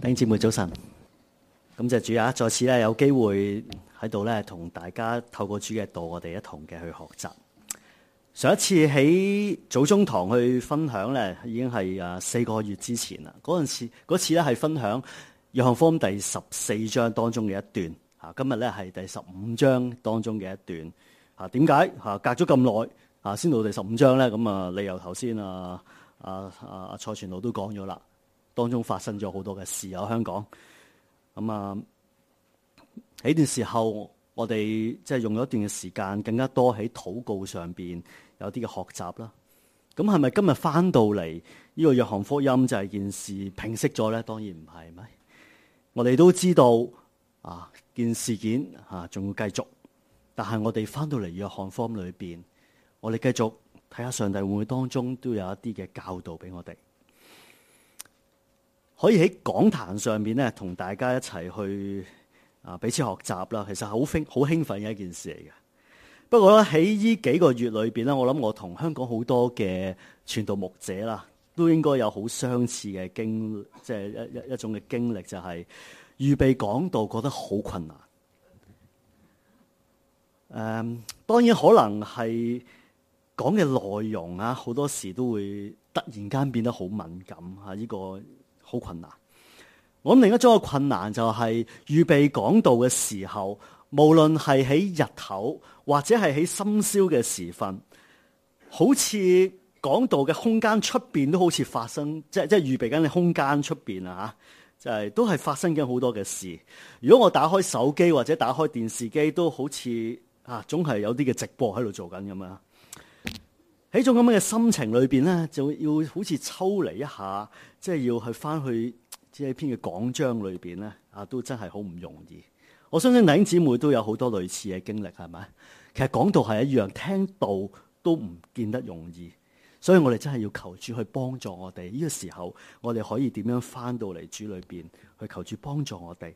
弟兄姊妹早晨，感謝主啊！再次有機會喺度同大家透過主嘅道，我哋一同嘅去學習。上一次喺早中堂去分享已經係4個月之前啦。嗰次係分享約翰福音第14章當中嘅一段。今日係第15章當中嘅一段。點解隔咗咁耐先到第15章咧？咁理由頭先蔡全路都講咗啦。當中發生咗好多嘅事喺香港，喺段時候，我哋即係用咗一段嘅時間，更加多喺禱告上邊有啲嘅學習啦。咁係咪今日翻到嚟呢個約翰福音就係件事平息咗咧？當然唔係，咪？我哋都知道件事件仲要繼續，但係我哋翻到嚟約翰福音裏邊，我哋繼續睇下上帝會唔會當中都有一啲嘅教導俾我哋。可以喺講壇上面咧，同大家一齊去彼此學習啦。其實好興奮嘅一件事嚟嘅。不過咧，喺呢幾個月裏邊咧，我諗我同香港好多嘅傳道牧者啦，都應該有好相似嘅即係一種嘅經歷，就係預備講道覺得好困難。當然可能係講嘅內容好多時都會突然間變得好敏感呢個。好困難，我諗另一種嘅困難就係預備講道嘅時候，無論係喺日頭或者係喺深宵嘅時分，好似講道嘅空間出邊都好似發生，即係預備緊嘅空間出邊就係都係發生緊好多嘅事。如果我打開手機或者打開電視機，都好似總係有啲嘅直播喺度做緊咁樣。喺種咁樣嘅心情裏邊咧，就要好似抽離一下，即係要去翻去即係篇嘅講章裏邊咧，都真係好唔容易。我相信弟兄姊妹都有好多類似嘅經歷，係咪？其實講道係一樣，聽道都唔見得容易，所以我哋真係要求主去幫助我哋。呢個時候，我哋可以點樣翻到嚟主裏邊去求主幫助我哋？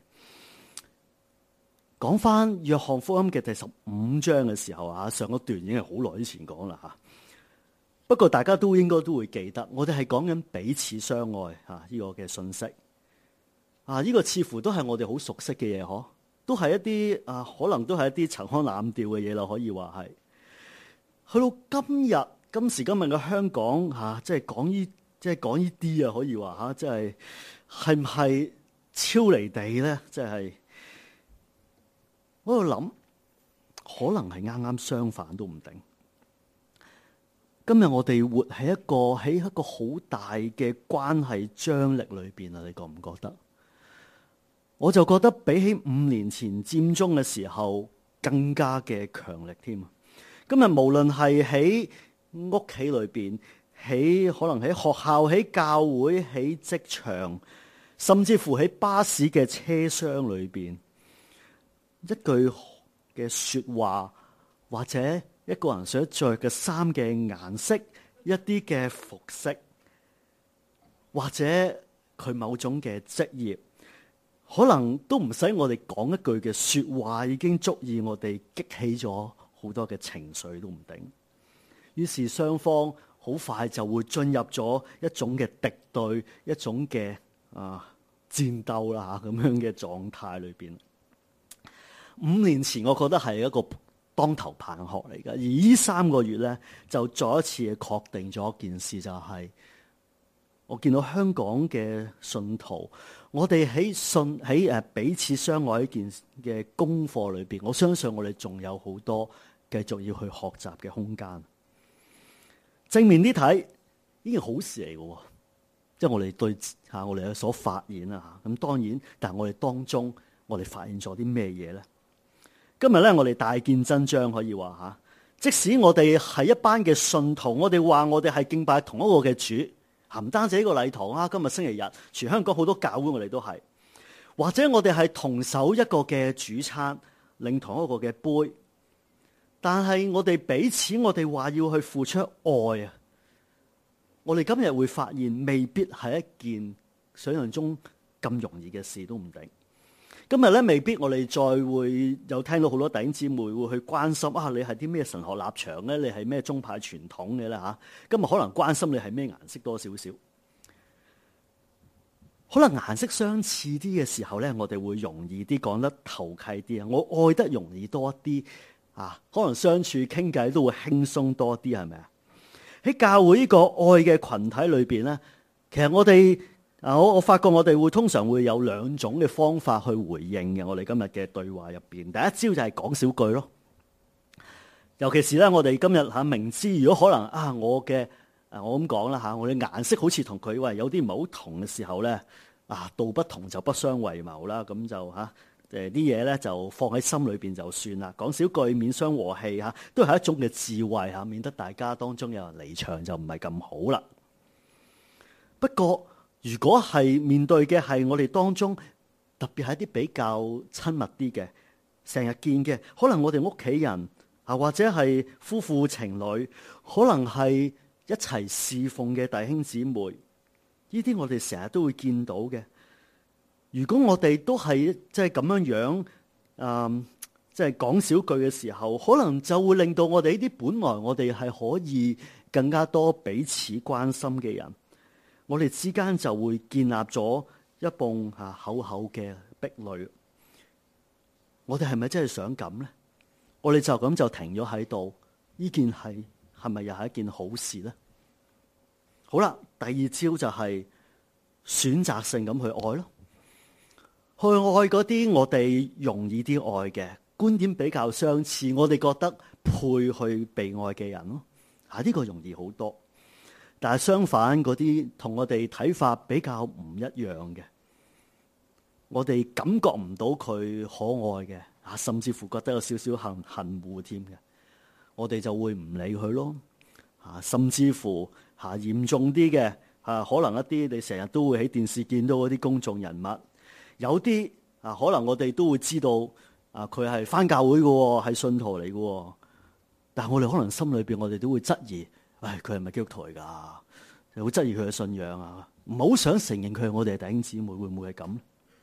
講翻約翰福音嘅第15章嘅時候上一段已經係好耐之前講啦。不過大家都應該都會記得，我哋係講緊彼此相愛呢個嘅信息。呢個似乎都係我哋好熟悉嘅嘢，都係一啲可能都係一啲陳腔濫調嘅嘢啦，可以話係。去到今時今日嘅香港即係講呢啲可以話即係唔係超離地咧？即係我喺度諗，可能係啱啱相反都唔定。今日我哋活喺一個好大嘅關係張力裏邊你覺唔覺得？我就覺得比起5年前佔中嘅時候更加嘅強力添。今日無論係喺屋企裏邊，可能喺學校、喺教會、喺職場，甚至乎喺巴士嘅車廂裏邊，一句嘅說話或者一個人所着嘅衫嘅顏色，一啲嘅服飾，或者佢某種嘅職業，可能都唔使我哋講一句嘅說話，已經足以我哋激起咗好多嘅情緒都唔定。於是雙方好快就會進入咗一種嘅敵對，一種嘅戰鬥啦咁樣嘅狀態裏邊。5年前我覺得係一個當頭棒喝嚟㗎，而呢3個月咧就再一次確定咗一件事，就係我見到香港嘅信徒，我哋喺彼此相愛呢件嘅功課裏邊，我相信我哋仲有好多繼續要去學習嘅空間。正面啲睇呢件好事嚟嘅，即係我哋對我哋所發現咁當然，但係我哋當中我哋發現咗啲咩嘢咧？今日咧，我哋大見真章，可以話即使我哋係一班嘅信徒，我哋話我哋係敬拜同一個嘅主，唔單止呢個禮堂今日星期日，全香港好多教會我哋都係，或者我哋係同守一個嘅主餐，領同一個嘅杯，但係我哋彼此，我哋話要去付出愛我哋今日會發現未必係一件想象中咁容易嘅事都唔定。今日咧，未必我哋再會有聽到好多弟兄姊妹會去關心你係啲咩神學立場咧？你係咩宗派傳統嘅咧？今日可能關心你係咩顏色多少少。 可能顏色相似啲嘅時候咧，我哋會容易啲講得投契啲啊，我愛得容易多啲啊，可能相處傾偈都會輕鬆多啲，係咪啊？喺教會呢個愛嘅群體裏邊咧，其實我發覺我哋會通常會有兩種嘅方法去回應嘅。我哋今日嘅對話入邊，第一招就係講少句咯。尤其是咧，我哋今日明知如果可能我咁講啦我嘅顏色好似同佢有啲唔係好同嘅時候咧，道不同就不相為謀啦。咁就啲嘢咧就放喺心裏邊就算啦。講少句免傷和氣都係一種嘅智慧免得大家當中有人離場就唔係咁好啦。不過如果係面對嘅係我哋當中特別係一啲比較親密啲嘅，成日見嘅，可能我哋屋企人或者係夫婦情侶，可能係一齊侍奉嘅弟兄姊妹，呢啲我哋成日都會見到嘅。如果我哋都係即係咁樣即係講少句嘅時候，可能就會令到我哋呢啲本來我哋係可以更加多彼此關心嘅人，我哋之間就會建立咗一埲厚厚嘅壁壘。我哋係咪真係想咁呢？我哋就咁就停咗喺度，呢件係咪又係一件好事呢？好啦，第二招就係選擇性咁去愛咯，去愛嗰啲我哋容易啲愛嘅，觀點比較相似，我哋覺得配去被愛嘅人咯。呢個容易好多。但係相反，嗰啲同我哋睇法比較唔一樣嘅，我哋感覺唔到佢可愛嘅，甚至乎覺得有少少恨惡添嘅，我哋就會唔理佢咯。甚至乎嚴重啲嘅，可能一啲你成日都會喺電視見到嗰啲公眾人物，有啲可能我哋都會知道佢係返教會嘅，係信徒嚟嘅，但係我哋可能心裏邊我哋都會質疑，佢係咪基督徒嚟㗎？好質疑佢嘅信仰啊，唔好想承認佢係我哋嘅弟兄姊妹，會唔會係咁？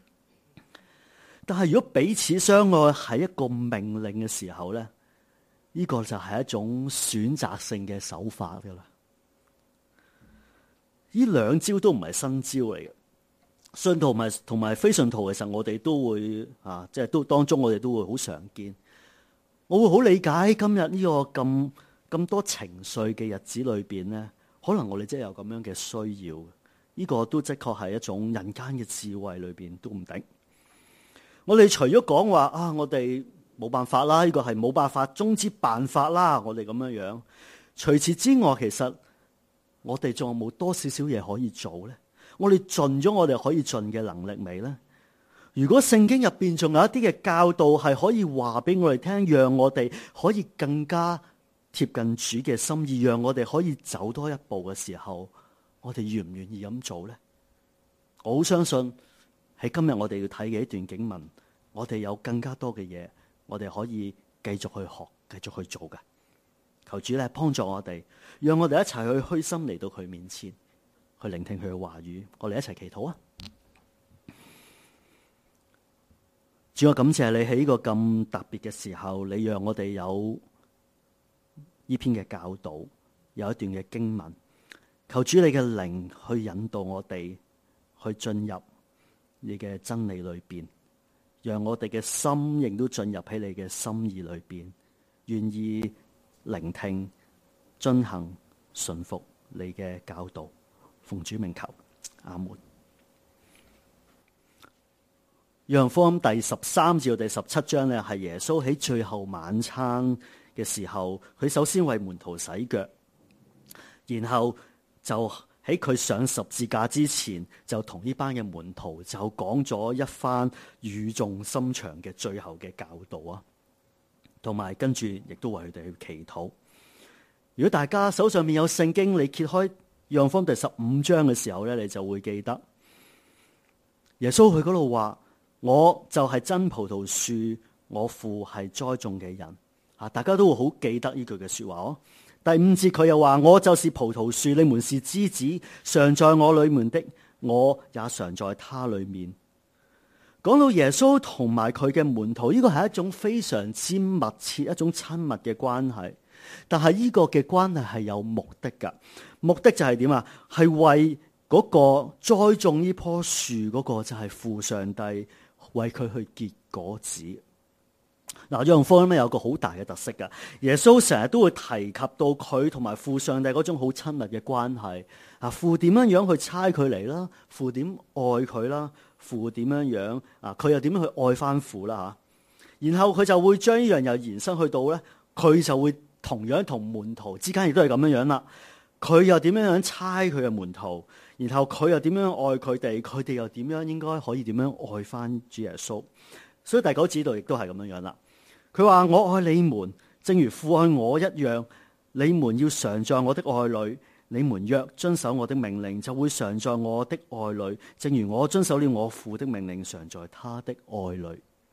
但係如果彼此相愛係一個命令嘅時候咧，呢個就係一種選擇性嘅手法噶啦。呢兩招都唔係新招嚟嘅，信徒同埋非信徒，其實我哋都會即係都當中我哋都會好常見。我會好理解今日呢個咁多情緒嘅日子裏邊咧，可能我哋真係有咁樣嘅需要。呢個都的確係一種人間嘅智慧裏邊都唔定。我哋除咗講話我哋冇辦法啦，呢個係冇辦法中之辦法啦，我哋咁樣樣。除此之外，其實我哋仲有冇多少少嘢可以做咧？我哋盡咗我哋可以盡嘅能力未咧？如果聖經入邊仲有一啲嘅教導係可以話俾我哋聽，讓我哋可以更加貼近主嘅心意，讓我哋可以走多一步嘅時候，我哋願唔願意咁做咧？我好相信喺今日我哋要睇嘅一段經文，我哋有更加多嘅嘢，我哋可以繼續去學，繼續去做嘅。求主咧幫助我哋，讓我哋一齊去虛心嚟到佢面前，去聆聽佢嘅話語。我哋一齊祈禱啊！主，我感謝你喺呢個咁特別嘅時候，你讓我哋有呢篇嘅教導，有一段嘅經文。求主你嘅靈去引導我哋去進入你嘅真理裏邊，讓我哋嘅心亦都進入喺你嘅心意裏邊，願意聆聽、遵行、順服你嘅教導。奉主名求，阿門。約翰福音第13至到第17章咧，係耶穌喺最後晚餐嘅時候，佢首先為門徒洗腳，然後就喺佢上十字架之前，就同呢班嘅門徒就講咗一番語重心長嘅最後嘅教導啊，同埋跟住亦都為佢哋去祈禱。如果大家手上面有聖經，你揭開約翰福音第15章嘅時候咧，你就會記得耶穌去嗰度話：我就係真葡萄樹，我父係栽種嘅人。大家都會好記得呢句嘅說話哦。第5節佢又話：我就是葡萄樹，你們是枝子，常在我裏面的，我也常在他裏面。講到耶穌同埋佢嘅門徒，呢個係一種非常之密切、一種親密嘅關係。但係呢個嘅關係係有目的噶，目的就係點啊？係為嗰個栽種呢棵樹嗰個就係父上帝為佢去結果子。嗱，約翰福音咧有個好大嘅特色噶，耶穌成日都會提及到佢同埋父上帝嗰種好親密嘅關係。啊，父點樣樣去差佢嚟啦，父點愛佢啦，父點樣樣啊，佢又點樣去愛翻父啦吓。然後佢就會將呢樣又延伸去到咧，佢就會同樣同門徒之間亦都係咁樣樣啦。佢又點樣樣差佢嘅門徒，然後佢又點樣愛佢哋，佢哋又點樣應該可以點樣愛翻主耶穌。所以第9節度亦都係咁樣樣啦。佢話：我愛你們，正如父愛我一樣，你們要常在我的愛裏。你們若遵守我的命令，就會常在我的愛裏，正如我遵守了我父的命令，常在他的愛裏。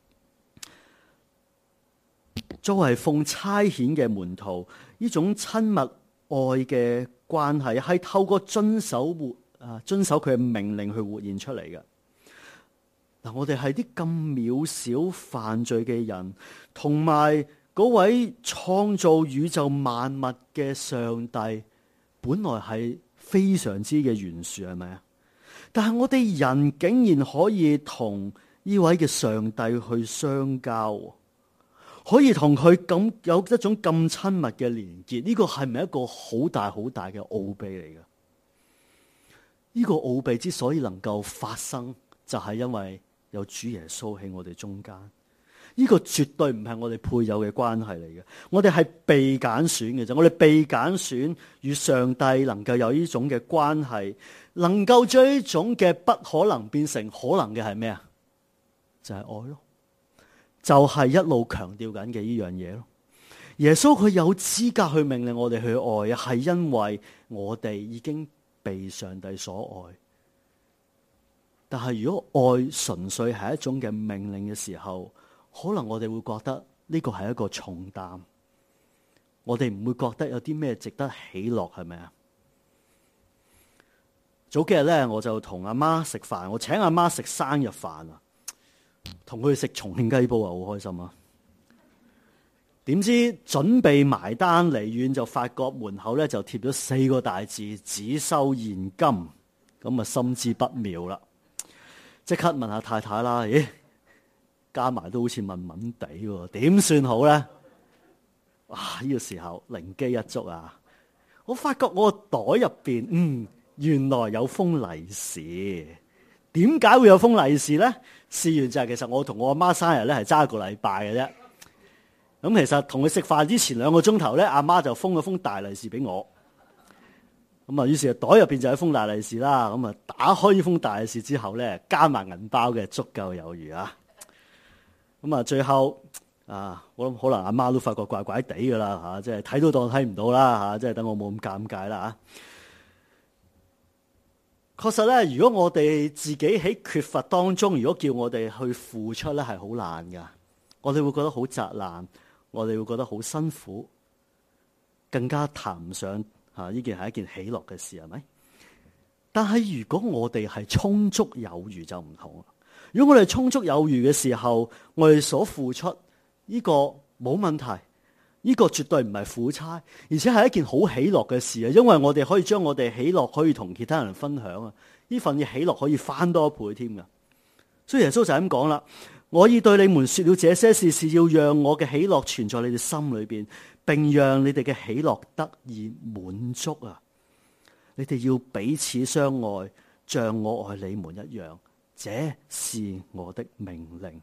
作為奉差遣嘅門徒，呢種親密愛嘅關係係透過遵守佢嘅命令去活現出嚟嘅。嗱，我哋係啲咁渺小犯罪嘅人，同埋嗰位創造宇宙萬物嘅上帝，本來係非常之嘅懸殊，係咪啊？但係我哋人竟然可以同呢位嘅上帝去相交，可以同佢咁有一種咁親密嘅連結，呢個係咪一個好大好大嘅奧秘嚟嘅？呢個奧秘之所以能夠發生，就係因為有主耶穌喺我哋中間。呢個絕對唔係我哋配有嘅關係嚟嘅，我哋係被揀選嘅啫。我哋被揀選與上帝能夠有呢種嘅關係，能夠將呢種嘅不可能變成可能嘅係咩啊？就係愛咯，就係一路強調緊嘅呢樣嘢咯。耶穌佢有資格去命令我哋去愛，係因為我哋已經被上帝所愛。但係如果愛純粹係一種嘅命令嘅時候，可能我哋會覺得呢個係一個重擔，我哋唔會覺得有啲咩值得喜樂，係咪啊？早幾日咧，我就同阿媽食飯，我請阿媽食生日飯啊，同佢食重慶雞煲啊，好開心啊！點知準備埋單離遠就發覺門口咧就貼咗4個大字只收現金，咁啊心知不妙啦，即刻問下太太啦，咦？加埋都好似問問地喎，點算好咧？哇！呢個時候靈機一觸啊，我發覺我個袋入邊，原來有封利是。點解會有封利是咧？事緣就係其實我同我阿媽生日咧係爭1個禮拜嘅啫。咁其實同佢食飯之前2個鐘頭咧，阿媽就封咗封大利是俾我。咁啊，於是袋入邊就有一封大利是啦。咁啊，打開呢封大利是之後咧，加埋銀包嘅足夠有餘啊。咁啊，最後啊，我諗可能阿媽都發覺怪怪地噶啦吓，即係睇到當睇唔到啦吓，即係等我冇咁尷尬啦吓。確實咧，如果我哋自己喺缺乏當中，如果叫我哋去付出咧，係好難噶。我哋會覺得好責難，我哋會覺得好辛苦，更加談唔上吓呢件係一件喜樂嘅事，係咪？但係如果我哋係充足有餘就唔同。如果我哋充足有餘嘅時候，我哋所付出呢個冇問題，呢個絕對唔係苦差，而且係一件好喜樂嘅事啊！因為我哋可以將我哋喜樂可以同其他人分享啊！呢份嘅喜樂可以翻多1倍添噶。所以耶穌就係咁講啦：我已對你們說了這些事，是要讓我嘅喜樂存在你哋心裏邊，並讓你哋嘅喜樂得以滿足啊！你哋要彼此相愛，像我愛你們一樣。這是我的命令。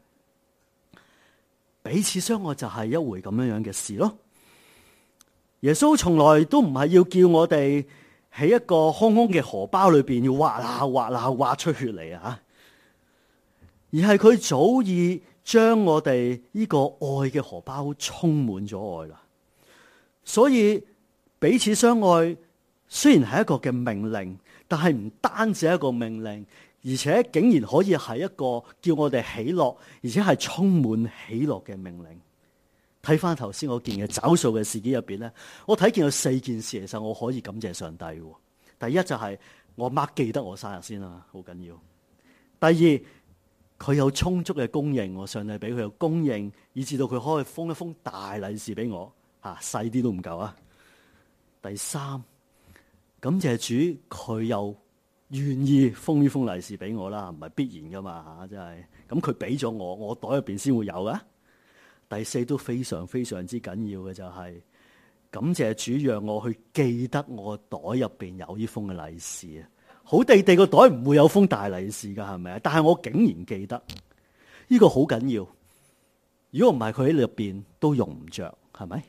彼此相愛就係一回咁樣嘅事咯。耶穌從來都唔係要叫我哋喺一個空空嘅荷包裏邊要挖出血嚟啊，而係佢早已將我哋呢個愛嘅荷包充滿咗愛啦。所以彼此相愛雖然係一個嘅命令，但係唔單止係一個命令。而且竟然可以係一個叫我哋喜樂，而且係充滿喜樂嘅命令。睇翻頭先嗰件嘅找數嘅事件入邊咧，我睇見有4件事，其實我可以感謝上帝。第一就係我媽記得我生日先啦，好緊要。第二，佢有充足嘅供應，我上帝俾佢有供應，以至到佢可以封一封大利是俾我，細啲都唔夠啊。第三，感謝主，佢有願意封呢封利是俾我啦，唔係必然噶嘛嚇，真係。咁佢俾咗我，我袋入邊先會有啊。第四都非常非常之緊要嘅就係感謝主，讓我去記得我袋入邊有呢封嘅利是啊！好地地個袋唔會有封大利是噶，係咪啊？但係我竟然記得，呢個好緊要。如果唔係佢喺入邊都用唔着，係咪？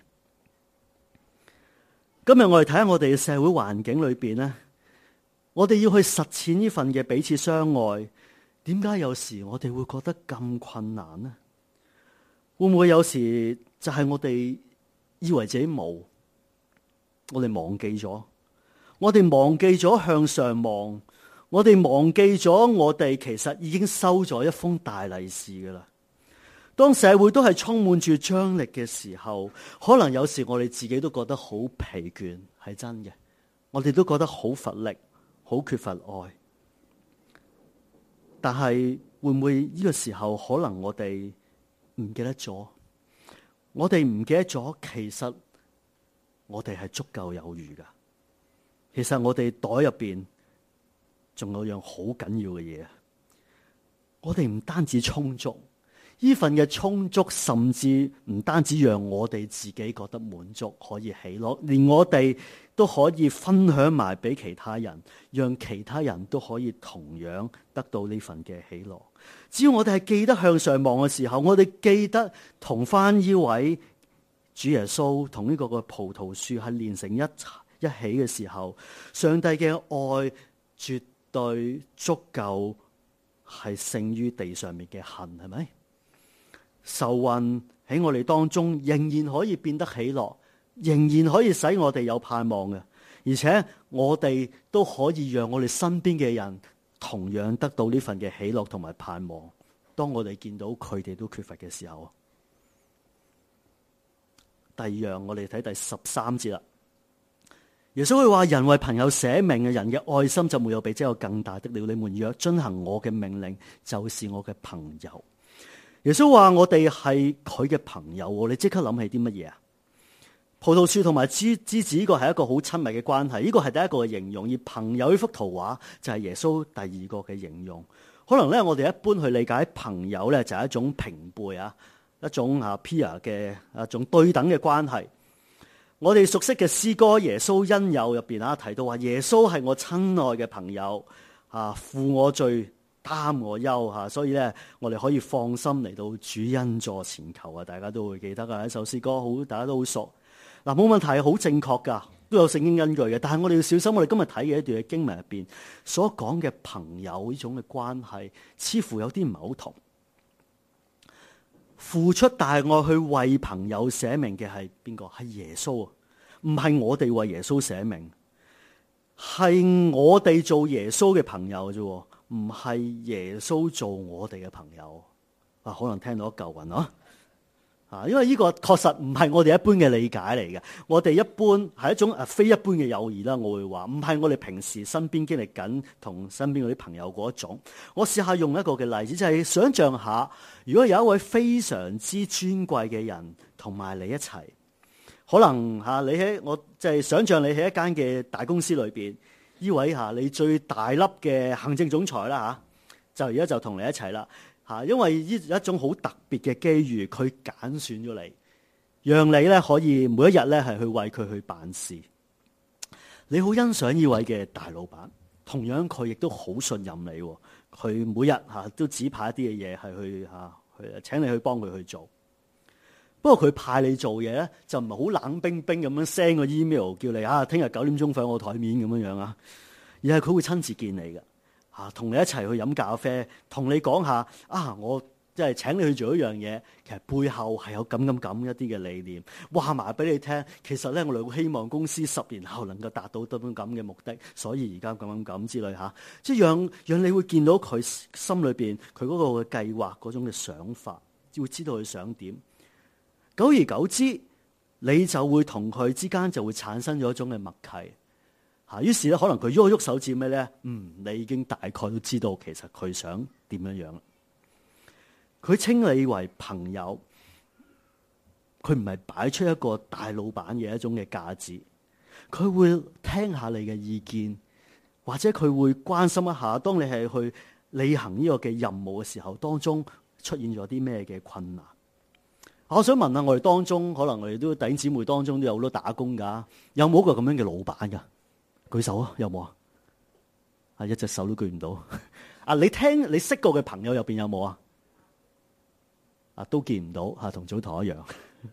今日我哋睇下我哋嘅社會環境裏邊咧，我哋要去實踐呢份嘅彼此相愛，點解有時我哋會覺得咁困難呢？會唔會有時就係我哋以為自己冇，我哋忘記咗，我哋忘記咗向上望，我哋忘記咗我哋其實已經收咗一封大利是噶啦。當社會都係充滿住張力嘅時候，可能有時我哋自己都覺得好疲倦，係真嘅。我哋都覺得好乏力，好缺乏愛。但係會唔會呢個時候可能我哋唔記得咗？我哋唔記得咗，其實我哋係足夠有餘噶。其實我哋袋入邊仲有樣好緊要嘅嘢啊！我哋唔單止充足，呢份嘅充足，甚至唔單止讓我哋自己覺得滿足，可以喜樂，連我哋都可以分享埋俾其他人，讓其他人都可以同樣得到呢份嘅喜樂。只要我哋係記得向上望嘅時候，我哋記得同翻呢位主耶穌同呢個嘅葡萄樹係連成一起嘅時候，上帝嘅愛絕對足夠，係勝於地上面嘅恨，係咪？愁運喺我哋當中仍然可以變得喜樂，仍然可以使我哋有盼望嘅，而且我哋都可以讓我哋身邊嘅人同樣得到呢份嘅喜樂同埋盼望。當我哋見到佢哋都缺乏嘅時候，第二樣我哋睇第13節啦。耶穌會話：人為朋友捨命嘅人嘅愛心就沒有比這個更大的了。你們若遵行我嘅命令，就是我嘅朋友。耶穌話我哋係佢嘅朋友，你即刻諗起啲乜嘢啊？葡萄樹同埋枝子呢個係一個好親密嘅關係，呢個係第一個嘅形容。而朋友呢幅圖畫就係耶穌第二個嘅形容。可能咧，我哋一般去理解朋友咧就係一種平輩啊，一種peer 嘅一種對等嘅關係。我哋熟悉嘅詩歌《耶穌恩友》入邊提到話，耶穌係我親愛嘅朋友負我罪擔我憂，所以咧我哋可以放心嚟到主恩座前求啊！大家都會記得一首詩歌，大家都好熟。嗱，冇問題，好正確噶，都有聖經根據嘅。但係我哋要小心，我哋今日睇嘅一段嘅經文入邊所講嘅朋友呢種嘅關係，似乎有啲唔係好同。付出大愛去為朋友捨命嘅係邊個？係耶穌啊，唔係我哋為耶穌捨命，係我哋做耶穌嘅朋友啫，唔係耶穌做我哋嘅朋友。可能聽到一嚿雲啊！因為呢個確實唔係我哋一般嘅理解嚟嘅。我哋一般係一種非一般嘅友誼啦，我會話唔係我哋平時身邊經歷緊同身邊嗰啲朋友嗰一種。我試下用一個嘅例子，就係想象下，如果有一位非常之尊貴嘅人同埋你一齊，可能你喺我就係想象你喺一間嘅大公司裏邊，呢位你最大粒嘅行政總裁啦就而家就同你一齊啦。因為呢一種好特別嘅機遇，佢揀選咗你，讓你咧可以每一日咧係去為佢去辦事。你好欣賞呢位嘅大老闆，同樣佢亦都好信任你。佢每日都指派一啲嘅嘢係去請你去幫佢去做。不過佢派你做嘢咧，就唔係好冷冰冰咁樣 send 個 email 叫你聽日9點鐘放我台面咁樣啊，而係佢會親自見你嘅。同你一齊去飲咖啡，同你講下我即係請你去做一樣嘢，其實背後係有咁一啲嘅理念，話埋俾你聽。其實咧，我哋希望公司10年後能夠達到咁嘅目的，所以而家咁之類即係讓你會見到佢心裏邊佢嗰個嘅計劃嗰種嘅想法，會知道佢想點。久而久之，你就會同佢之間就會產生咗一種嘅默契。於是咧，可能佢喐一喐手指咩咧？你已經大概都知道其實佢想點樣。佢稱你為朋友，佢唔係擺出一個大老闆嘅一種嘅架子，佢會聽下你嘅意見， 或者佢會關心一下，當你係去履行呢個嘅任務嘅時候，當中出現咗啲咩嘅困難？我想問下我哋當中，可能我哋都弟兄姊妹當中都有好多打工噶，有冇一個咁樣嘅老闆噶？舉手啊，有冇啊？啊，一隻手都舉唔到。啊，你識過嘅朋友入邊有冇啊？啊，都見唔到吓，同早堂一樣，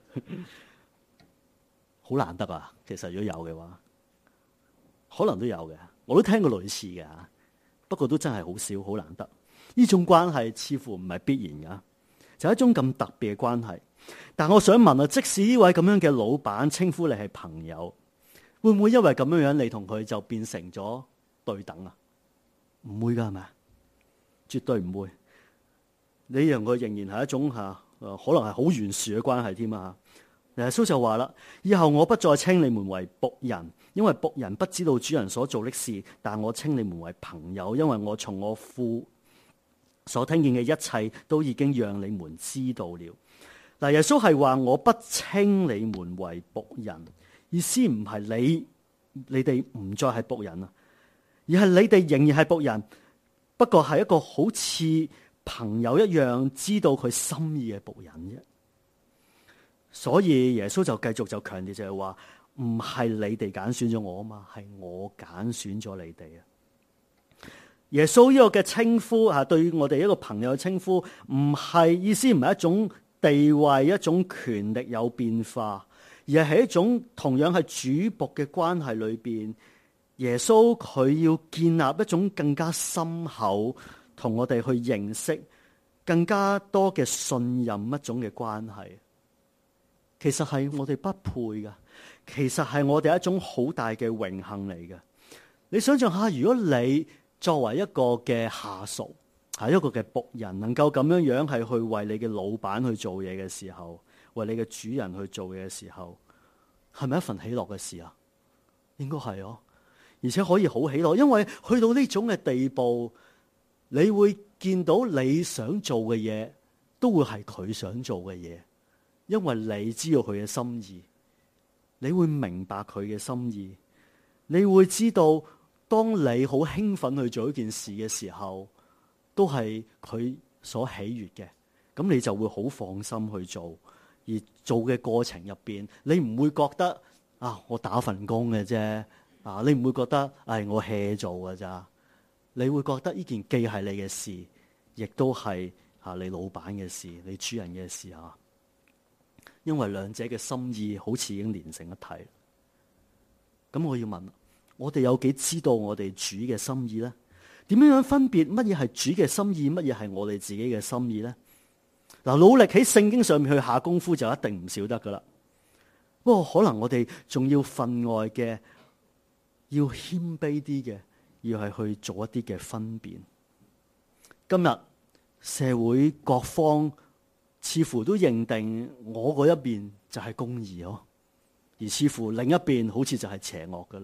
好難得啊！其實如果有嘅話，可能都有嘅，我都聽過類似嘅，不過都真係好少，好難得。呢種關係似乎唔係必然噶，就係一種咁特別嘅關係。但我想問啊，即使呢位咁樣嘅老闆稱呼你係朋友，會唔會因為咁樣樣你同佢就變成咗對等啊？唔會噶，係咪？絕對唔會。你讓佢仍然係一種可能係好懸殊嘅關係添啊！耶穌就話啦：以後我不再稱你們為僕人，因為僕人不知道主人所做的事，但我稱你們為朋友，因為我從我父所聽見嘅一切都已經讓你們知道了。嗱，耶穌係話我不稱你們為僕人，意思唔係你哋唔再係僕人啊，而係你哋仍然係僕人，不過係一個好似朋友一樣知道佢心意嘅僕人啫。所以耶穌就繼續就強調就係話，唔係你哋揀選咗我啊嘛，係我揀選咗你哋啊。耶穌呢個嘅稱呼啊，對於我哋一個朋友嘅稱呼，唔係意思唔係一種地位、一種權力有變化，而係一種同樣係主僕嘅關係裏邊，耶穌佢要建立一種更加深厚同我哋去認識更加多嘅信任一種嘅關係。其實係我哋不配噶，其實係我哋一種好大嘅榮幸嚟嘅。你想象下，如果你作為一個嘅下屬，係一個嘅僕人，能夠咁樣樣係去為你嘅老闆去做嘢嘅時候，為你嘅主人去做嘢嘅時候，係咪一份喜樂嘅事啊？應該係哦，而且可以好喜樂，因為去到呢種嘅地步，你會見到你想做嘅嘢，都會係佢想做嘅嘢。因為你知道佢嘅心意，你會明白佢嘅心意，你會知道當你好興奮去做一件事嘅時候，都係佢所喜悅嘅，咁你就會好放心去做。而做嘅過程入邊，你唔會覺得我打份工嘅啫，你唔會覺得我 hea 做㗎咋，你會覺得呢件既係你嘅事，亦都係你老闆嘅事，你主人嘅事啊。因為兩者嘅心意好似已經連成一體。咁我要問，我哋有幾知道我哋主嘅心意呢？點樣分別乜嘢係主嘅心意，乜嘢係我哋自己嘅心意呢？嗱，努力喺聖經上面去下功夫就一定唔少得噶啦。不過可能我哋仲要分外嘅，要謙卑啲嘅，要係去做一啲嘅分辨。今日社會各方似乎都認定我嗰一邊就係公義咯，而似乎另一邊好似就係邪惡噶啦。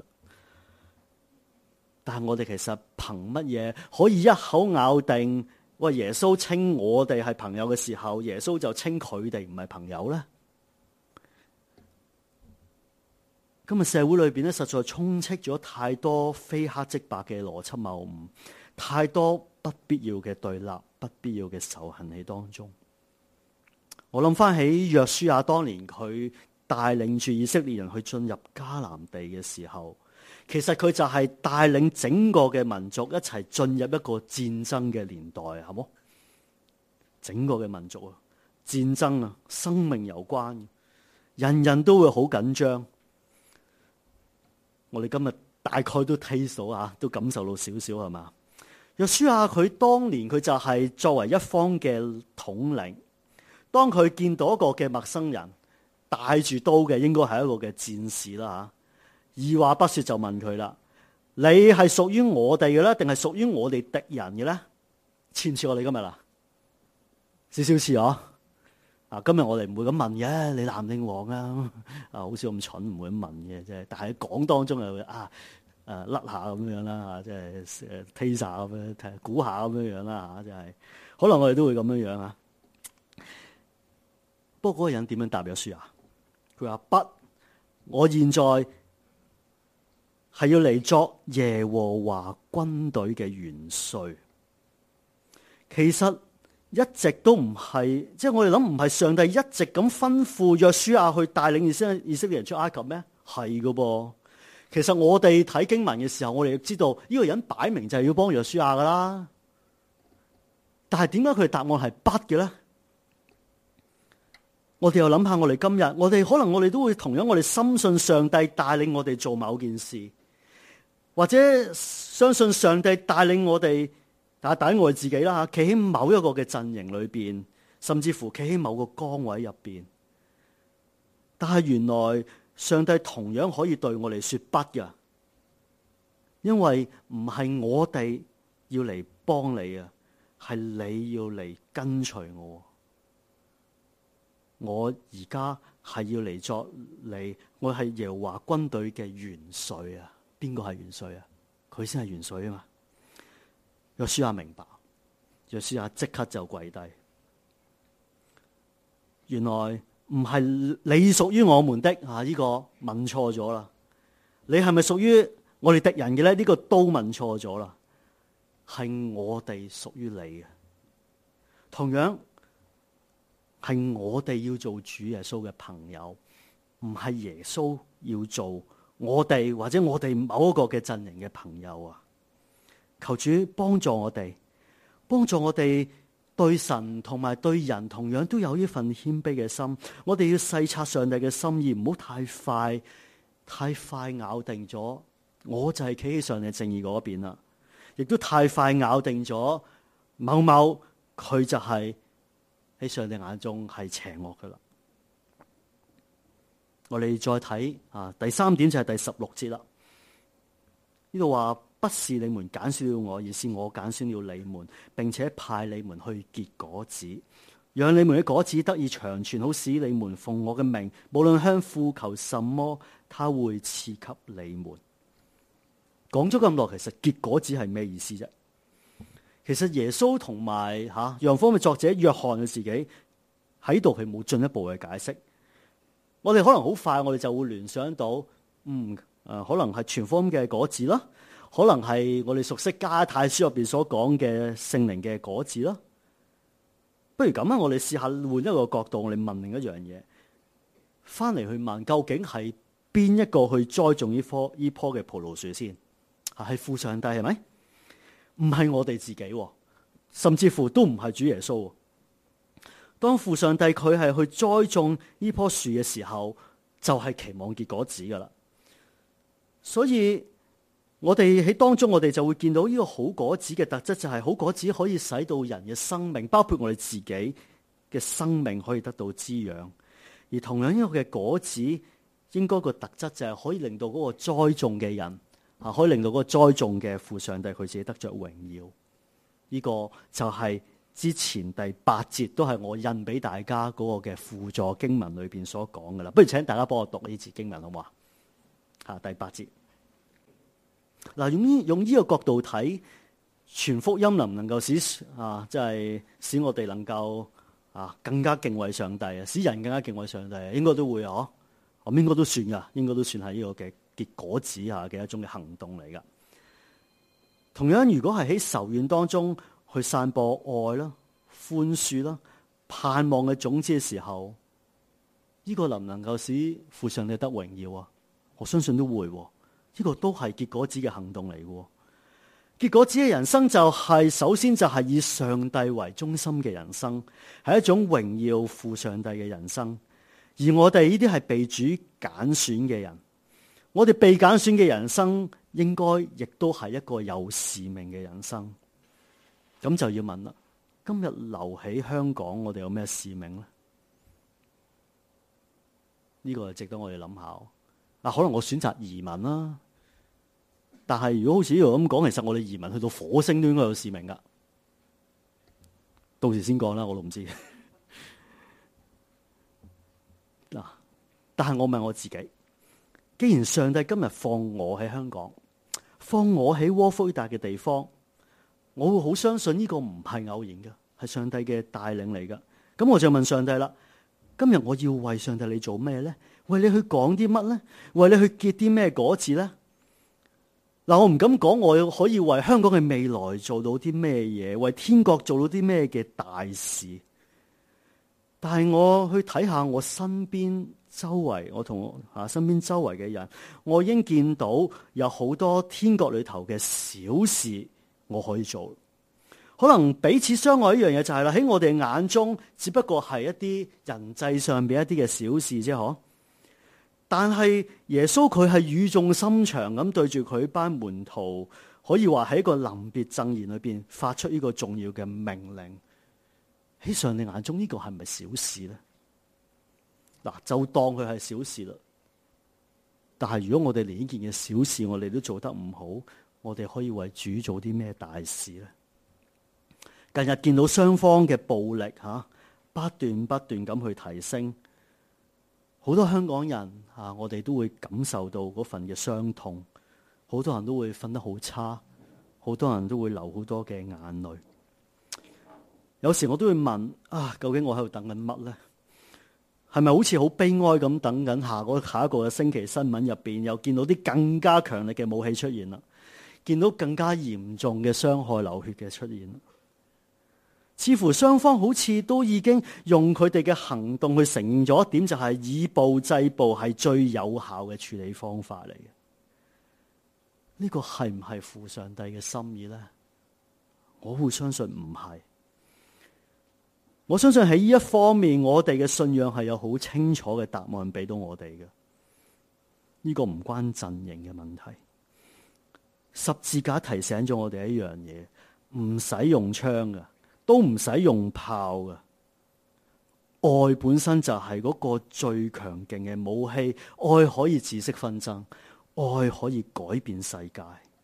但係我哋其實憑乜嘢可以一口咬定，喂，耶穌稱我哋係朋友嘅時候，耶穌就稱佢哋唔係朋友咧？今日社會裏邊咧，實在充斥咗太多非黑即白嘅邏輯謬誤，太多不必要嘅對立，不必要嘅仇恨喺當中。我諗翻起約書亞當年佢帶領住以色列人去進入迦南地嘅時候，其實佢就係帶領整個嘅民族一齊進入一個戰爭嘅年代，係冇？整個嘅民族啊，戰爭啊，生命有關，人人都會好緊張。我哋今日大概都 taste 到都感受到少少係嘛？約書亞佢當年佢就係作為一方嘅統領。當佢見到一個嘅陌生人帶住刀嘅，應該係一個嘅戰士啦吓。二話不說就問佢啦：你係屬於我哋嘅咧，定係屬於我哋敵人嘅咧？似唔似我哋今日啦？少少似哦。今日我哋唔會咁問嘅，你藍定黃啊？好少咁蠢，唔會咁問嘅啫。但係講當中又會甩下咁樣啦，即係推下咁樣，睇估下咁樣樣啦吓，即係可能我哋都會咁樣樣啊。不過嗰個人點樣答約書亞？佢話不，我現在係要嚟作耶和華軍隊嘅元帥。其實一直都唔係，即係我哋諗唔係上帝一直咁吩咐約書亞去帶領以色列人出埃及咩？係噶噃。其實我哋睇經文嘅時候，我哋知道呢個人擺明就係要幫約書亞噶啦。但係點解佢哋答案係不嘅咧？我哋又諗下，我哋今日，我哋都會同樣，我哋深信上帝帶領我哋做某件事，或者相信上帝帶領我哋，帶領我哋自己啦，企喺某一個嘅陣營裏邊，甚至乎企喺某個崗位入邊。但係原來上帝同樣可以對我哋說不㗎，因為唔係我哋要嚟幫你啊，係你要嚟跟隨我。我而家係要嚟作你，我係耶和華軍隊嘅元帥啊！邊個係元帥啊？佢先係元帥啊嘛！約書亞明白，約書亞即刻就跪低。原來唔係你屬於我們的啊！呢個問錯咗啦。你係咪屬於我哋敵人嘅咧？呢個都問錯咗啦。係我哋屬於你嘅，同樣。係我哋要做主耶穌嘅朋友，唔係耶穌要做我哋或者我哋某一個嘅陣營嘅朋友啊！求主幫助我哋，幫助我哋對神同埋對人同樣都有呢份謙卑嘅心。我哋要細察上帝嘅心意，唔好太快咬定咗，我就係企喺上帝正義嗰邊啦。亦都太快咬定咗某某佢就係喺上帝眼中係邪惡噶啦。我哋再睇第三點就係第16節啦。呢度話不是你們揀選了我，而是我揀選了你們，並且派你們去結果子，讓你們嘅果子得以長存，好使你們奉我嘅名，無論向父求什麼，他會賜給你們。講咗咁耐，其實結果子係咩意思啫？其實耶穌同埋約翰福音嘅作者約翰佢自己喺度係冇進一步嘅解釋。我哋可能好快，我哋就會聯想到，可能係傳福音嘅果子啦，可能係我哋熟悉加拉太書入邊所講嘅聖靈嘅果子啦。不如咁啊，我哋試下換一個角度，我哋問另一樣嘢，翻嚟去問，究竟係邊一個去栽種呢棵嘅葡萄樹先？係父上帝係咪？唔係我哋自己，甚至乎都唔係主耶穌。當父上帝佢係去栽種呢棵樹嘅時候，就係期望結果子噶啦。所以我哋喺當中，我哋就會見到呢個好果子嘅特質，就係好果子可以使到人嘅生命，包括我哋自己嘅生命可以得到滋養。而同樣呢個嘅果子，應該個特質就係可以令到嗰個栽種嘅人可以令到嗰個栽種嘅父上帝佢自己得着榮耀。呢個就係之前第8節都係我印俾大家嗰個嘅輔助經文裏邊所講噶啦。不如請大家幫我讀呢節經文好唔好啊？第8節嗱，用呢個角度睇，傳福音能唔能夠使即係使我哋能夠更加敬畏上帝啊？使人更加敬畏上帝啊？應該都會咁應該都算噶，應該都算係呢個嘅結果子嘅一種嘅行動嚟噶。同樣，如果係喺仇怨當中去散播愛啦、寬恕啦、盼望嘅種子嘅時候，呢個能唔能夠使父上帝得榮耀啊？我相信都會。呢個都係結果子嘅行動嚟嘅。結果子嘅人生就係首先就係以上帝為中心嘅人生，係一種榮耀父上帝嘅人生。而我哋呢啲係被主揀選嘅人，我哋被揀選嘅人生應該亦都係一個有使命嘅人生。咁就要問啦，今日留喺香港，我哋有咩使命呢？呢個係值得我哋諗下。可能我選擇移民啦。但係如果好似呢度咁講，其實我哋移民去到火星都應該有使命噶。到時先講啦，我都唔知。但係我問我自己，既然上帝今日放我喺香港，放我喺窩夫達嘅地方，我會好相信呢個唔係偶然嘅，係上帝嘅帶領嚟噶。咁我就問上帝啦，今日我要為上帝你做咩咧？為你去講啲乜咧？為你去結啲咩果子咧？ 嗱，我唔敢講我可以為香港嘅未來做到啲咩嘢，為天國做到啲咩嘅大事。但係我去睇下我身邊周圍，我同身邊周圍嘅人，我已經見到有好多天國裏頭嘅小事我可以做。可能彼此相愛一樣嘢就係啦，喺我哋眼中只不過係一啲人際上邊一啲嘅小事啫，嗬。但係耶穌佢係語重心長咁對住佢班門徒，可以話喺一個臨別贈言裏邊發出呢個重要嘅命令。喺上帝眼中呢個係咪小事咧？嗱，就當佢係小事啦。但係如果我哋連呢件嘅小事我哋都做得唔好，我哋可以為主做啲咩大事咧？近日見到雙方嘅暴力不斷咁去提升。好多香港人我哋都會感受到嗰份嘅傷痛，好多人都會瞓得好差，好多人都會流好多嘅眼淚。有時我都會問究竟我喺度等緊乜咧？係咪好似好悲哀咁等緊下一個嘅星期新聞入邊又見到啲更加強力嘅武器出現啦，見到更加嚴重嘅傷害流血嘅出現。似乎雙方好似都已經用佢哋嘅行動去承認咗一點，就係以暴制暴係最有效嘅處理方法嚟嘅。呢個係唔係父上帝嘅心意呢？我會相信唔係。我相信喺呢一方面，我哋嘅信仰係有好清楚嘅答案俾到我哋嘅。呢個唔關陣營嘅問題。十字架提醒咗我哋一樣嘢，唔使用槍嘅。都唔使用炮嘅，愛本身就係嗰個最強勁嘅武器，愛可以止息紛爭，愛可以改變世界，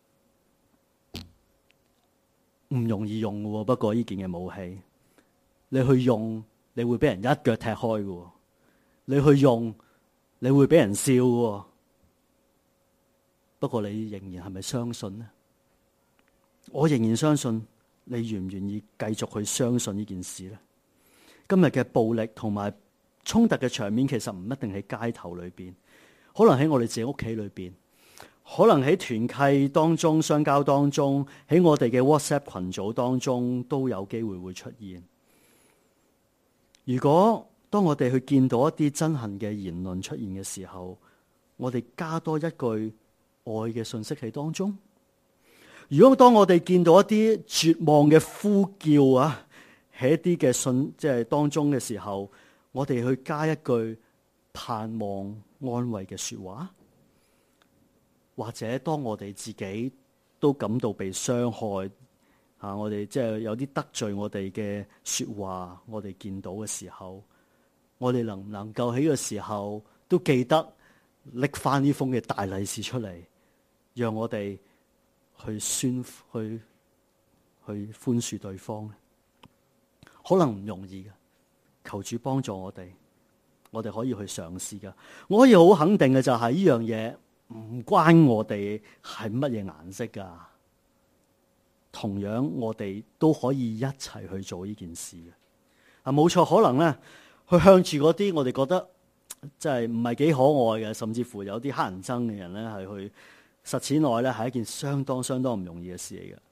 唔容易用嘅。不過呢件嘅武器，你去用，你會俾人一腳踢開嘅；你去用，你會俾人笑嘅。不過你仍然係咪相信呢？我仍然相信。你願唔願意繼續去相信呢件事呢？今日嘅暴力同埋衝突嘅場面，其實唔一定喺街頭裏邊，可能喺我哋自己屋企裏邊，可能喺團契當中、相交當中，喺我哋嘅 WhatsApp 群組當中都有機會會出現。如果當我哋去見到一啲憎恨嘅言論出現嘅時候，我哋加多一句愛嘅信息喺當中。如果當我哋見到一啲絕望嘅呼叫喺一啲嘅信即係當中嘅時候，我哋去加一句盼望安慰嘅說話，或者當我哋自己都感到被傷害我哋即係有啲得罪我哋嘅說話，我哋見到嘅時候，我哋能唔能夠喺呢個時候都記得拎翻呢封嘅大利是出嚟，讓我哋去寬恕對方咧？可能唔容易嘅，求主幫助我哋，我哋可以去嘗試噶。我可以好肯定嘅就係呢樣嘢唔關我哋係乜嘢顏色噶，同樣我哋都可以一齊去做呢件事嘅。冇錯，可能咧去向住嗰啲我哋覺得即係唔係幾可愛嘅，甚至乎有啲乞人憎嘅人咧，係去實踐內咧係一件相當唔容易嘅事嚟嘅。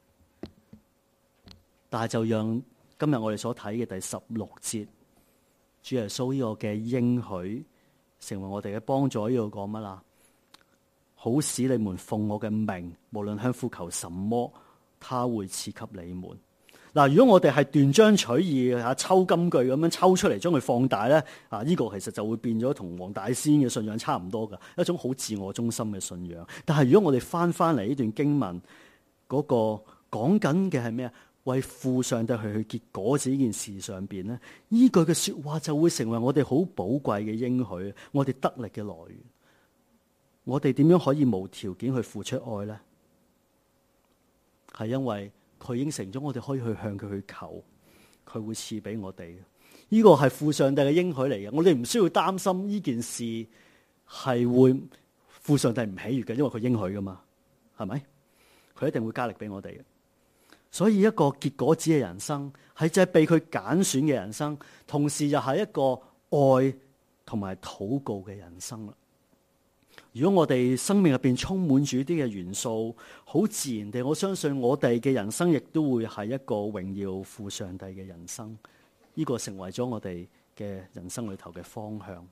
但係就讓今日我哋所睇嘅第16節，主耶穌呢個嘅應許成為我哋嘅幫助。呢度講乜啦？好使你們奉我嘅名，無論向父求什麼，他會賜給你們。嗱，如果我哋係斷章取義抽金句咁樣抽出嚟，將佢放大咧，呢個其實就會變咗同黃大仙嘅信仰差唔多噶，一種好自我中心嘅信仰。但係如果我哋翻嚟呢段經文嗰個講緊嘅係咩啊？為父上帝去結果子呢件事上邊咧，呢句嘅說話就會成為我哋好寶貴嘅應許，我哋得力嘅來源。我哋點樣可以無條件去付出愛咧？係因為佢應承咗我哋可以去向佢去求，佢會賜俾我哋。呢個係父上帝嘅應許嚟嘅，我哋唔需要擔心呢件事係會父上帝唔喜悅嘅，因為佢應許噶嘛，係咪？佢一定會加力俾我哋嘅。所以一個結果子嘅人生，係就係被佢揀選嘅人生，同時又係一個愛同埋禱告嘅人生啦。 如果我哋生命入邊充滿住啲嘅元素，好自然地，我相信我哋嘅人生亦都會係一個榮耀父上帝嘅人生。呢個成為咗我哋嘅人生裏頭嘅方向。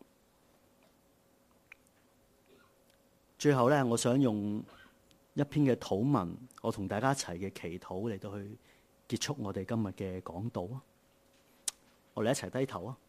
最後咧，我想用一篇嘅禱文，我同大家一齊嘅祈禱嚟到去結束我哋今日嘅講道啊！我哋一齊低頭啊！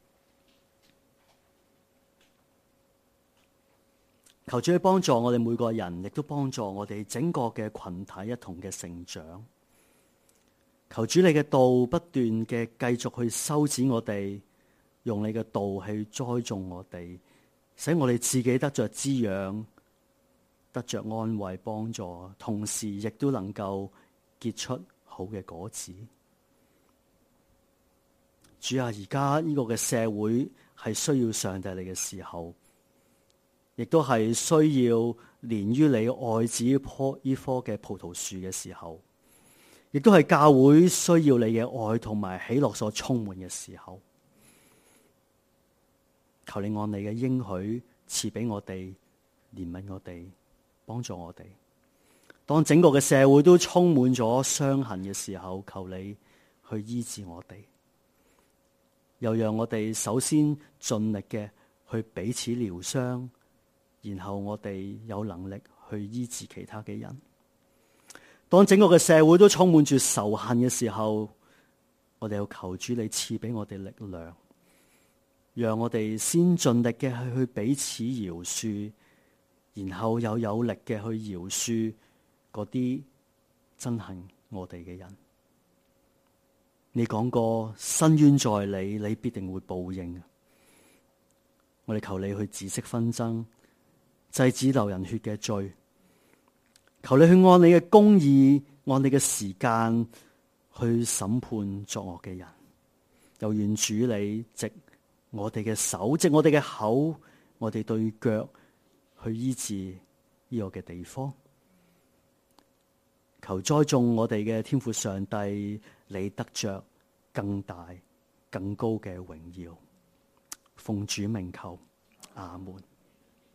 求主去幫助我哋每個人，亦都幫助我哋整個嘅群體一同嘅成長。求主你嘅道不斷嘅繼續去修剪我哋，用你嘅道去栽種我哋，使我哋自己得着滋養，得着安慰幫助，同時亦都能夠結出好嘅果子。主啊，而家呢個嘅社會係需要上帝你嘅時候，亦都係需要連於你愛子呢棵嘅葡萄樹嘅時候，亦都係教會需要你嘅愛同埋喜樂所充滿嘅時候。求你按你嘅應許賜俾我哋，憐憫我哋，幫助我哋。當整個嘅社會都充滿咗傷痕嘅時候，求你去醫治我哋，又讓我哋首先盡力嘅去彼此療傷，然後我哋有能力去醫治其他嘅人。當整個嘅社會都充滿住仇恨嘅時候，我哋要求主你賜俾我哋力量，讓我哋先盡力嘅去彼此饒恕，然後又有力嘅去饒恕嗰啲憎恨我哋嘅人。你講過伸冤在你，你必定會報應。我哋求你去止息紛爭，制止流人血嘅罪。求你去按你嘅公義，按你嘅時間去審判作惡嘅人。又願主你藉我哋嘅手，藉我哋嘅口，我哋對腳去醫治呢個嘅地方。求栽種我哋嘅天父上帝，你得着更大更高嘅榮耀。奉主名求，阿門。